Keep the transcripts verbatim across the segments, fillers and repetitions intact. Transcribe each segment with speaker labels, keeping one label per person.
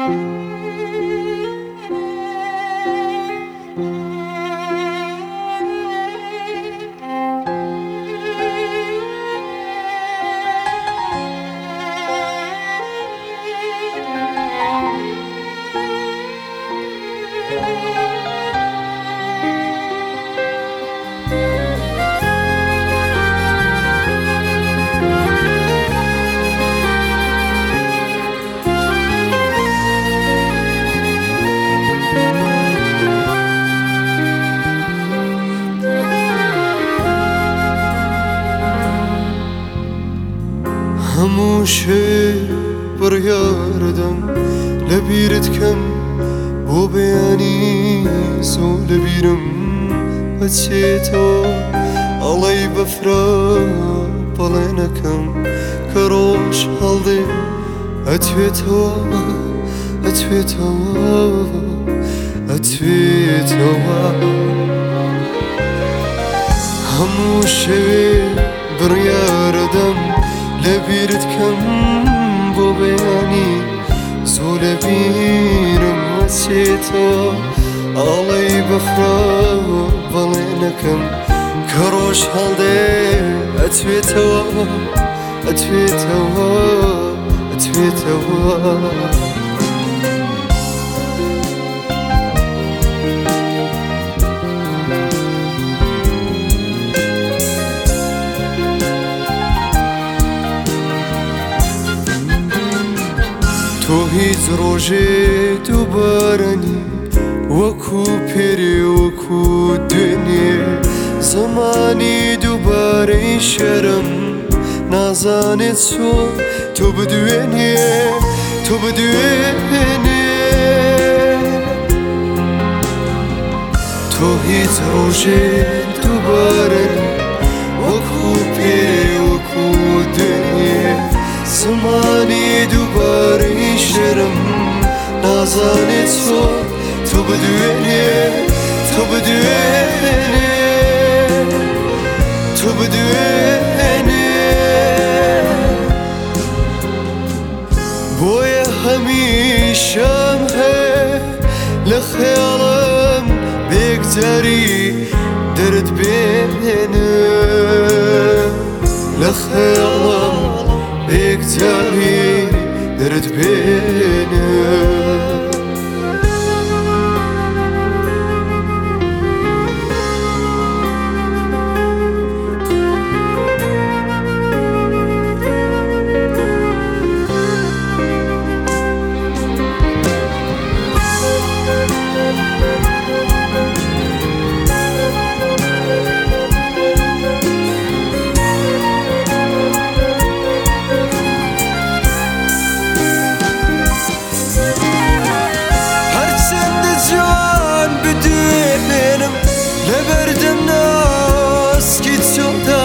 Speaker 1: هەمووشێ بڕیاردەم لە بیرت کەم بۆ بەیانی زۆ لە بیرم بچێتەوە ئەڵەی بەفرا بەڵێ نەکەم کە ڕۆژ هەڵدێ ئەتوێتەوە ئەتوێتەوە ئەتوێتەوە هەموو شەوێ بڕیاردەم لە بیرت کەم بۆ بەیانی زۆ لە بیرم وەچێتەوە ئاڵەی بەفرا بەڵێ نەکەم کە ڕۆژ هەڵدێ ئەتوێتەوە ئەتوێتەوە ئەتوێتەوە تۆ هیچ ڕۆژێ دووبارەنی وەکو پێرێ وەکو دوێنێ زەمانی دووبارەی شەرم نازانێت چۆن تۆ بدوێنێ تۆ بدوێنێ تۆ هیچ ڕۆژێ دووبارەنی وەکو پێرێ وەکو دوێنێ زمانی دووبارەی شەرم نازانێت چۆن تۆ بدوێنێ تۆ بدوێنێ تۆ بدوێنێ بۆیە هەمیشەم هەیە لە خەیاڵم بێگجاری دەرت بێنم لە خەیاڵم بێگجاری دەرت بێنم لەبەردەم ناسکی چۆدا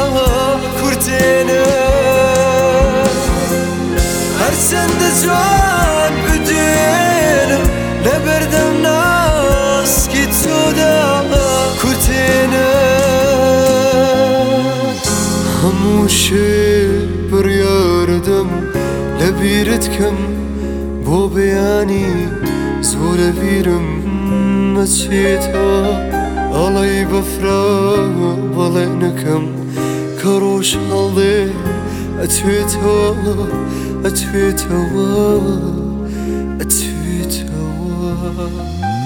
Speaker 1: کورتێنم هەرچەندە جوان بدوێنم لەبەردەم ناسکی چۆدا کورتێنم هەموو شێ بڕیاردەم لە بیرت کەم بۆ بەیانی زۆ لە بیرم مەچێتەوە ئەڵەی بەفرا بەڵێ نەکەم کە ڕۆژ هەڵدێ ئەتوێتەوە ئەتوێتەوە ئەتوێتەوە